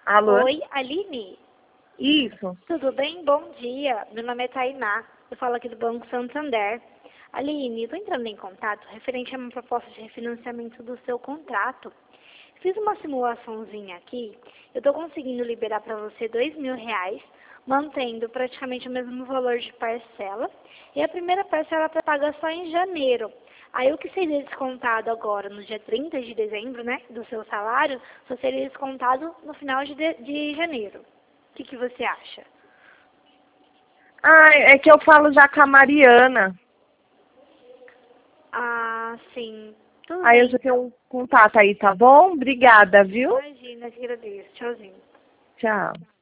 Alô? Oi, Aline? Isso. Tudo bem? Bom dia. Meu nome é Tainá. Eu falo aqui do Banco Santander. Aline, eu estou entrando em contato referente a uma proposta de refinanciamento do seu contrato. Fiz uma simulaçãozinha aqui. Eu estou conseguindo liberar para você R$ 2.000, mantendo praticamente o mesmo valor de parcela. E a primeira parcela está paga só em janeiro. Aí o que seria descontado agora, no dia 30 de dezembro, né, do seu salário, só seria descontado no final de janeiro. O que você acha? Ah, é que eu falo já com a Mariana. Ah, sim. Tudo Aí eu bem, já tenho então. um contato aí, tá bom? Obrigada, viu? Imagina, te agradeço. Tchauzinho. Tchau.